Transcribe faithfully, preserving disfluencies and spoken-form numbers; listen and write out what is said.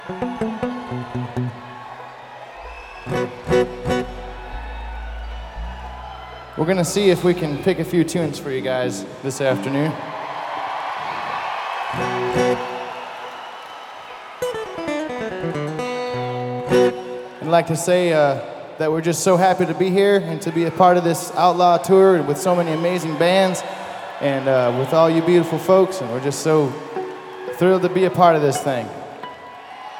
We're gonna see if we can pick a few tunes for you guys this afternoon. I'd like to say uh, that we're just so happy to be here and to be a part of this Outlaw tour with so many amazing bands and uh, with all you beautiful folks, and we're just so thrilled to be a part of this thing.